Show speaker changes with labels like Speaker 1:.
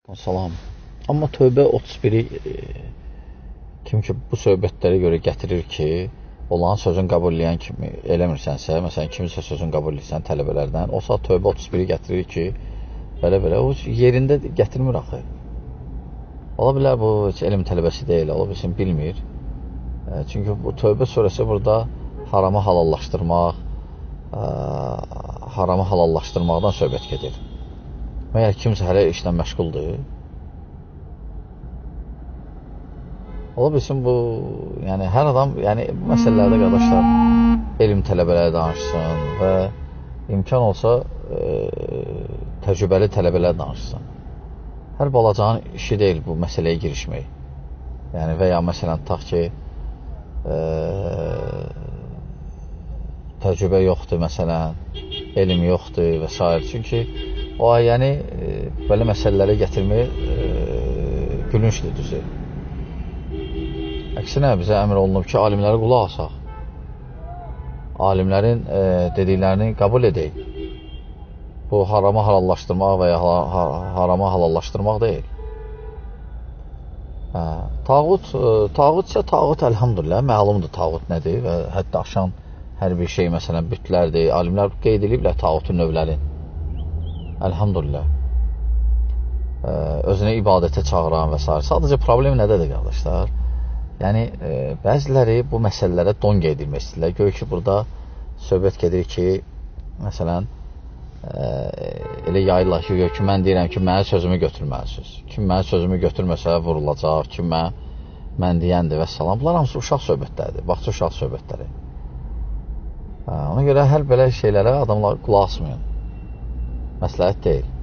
Speaker 1: Salam. Amma Tövbə 31-i kim ki bu söhbətlərə görə gətirir ki, olan sözün qəbul eləyən kimi eləmirsənsə, məsələn, kimisə sözün qəbul edirsən tələbələrdən, o saat Tövbə 31-i gətirir ki, belə-belə, o yerində gətirmir axı. Ola bilər bu heç elm tələbəsi deyil, ola bilsin, bilmir. Çünki bu Tövbə surəsi burada haramı halallaşdırmaqdan söhbət gedir. Məyər kimsə hələ işlə məşğuldur. Ola bilsin bu, yəni hər adam, yəni bu məsələlərdə qardaşlar, elm tələbələri danışsın və imkan olsa təcrübəli tələbələr danışsın. Hər balacanın işi deyil bu məsələyə girişmək. Yəni və ya məsələn, tutaq ki, təcrübə yoxdur, məsələn, elm yoxdur və s. Çünki o ayəni belə məsələlərə gətirmək gülüncdür, düzü. Əksinə bizə əmr olunub ki, alimlərə qulaq asaq. Alimlərin dediklərini qəbul edək. Bu haramı halallaşdırmaq və ya haramı halallaşdırmaq deyil. Tağut isə tağut əlhamdülillah, məlumdur tağut nədir və hətta aşan hər bir şey, məsələn, bütlərdir. Alimlər qeyd ediblər tağutun növlərini. Əlhamdülillah. Özünə ibadətə çağıran və s. Sadəcə problem nədədir, qardaşlar? Yəni, bəziləri bu məsələlərə don qeydilmək istəyirlər. Gör ki, burada söhbət gedir ki, məsələn, elə yayırlar ki, gör ki, mən deyirəm ki, mənim sözümü götürməlisiniz. Kim mənim sözümü götürməsə vurulacaq, kim mən deyəndir və s. Bunlar hamısı uşaq söhbətləridir, baxça uşaq söhbətləri. Ona görə hər belə şeylərə adamlar qulaq asmayın. Məsləhət deyil.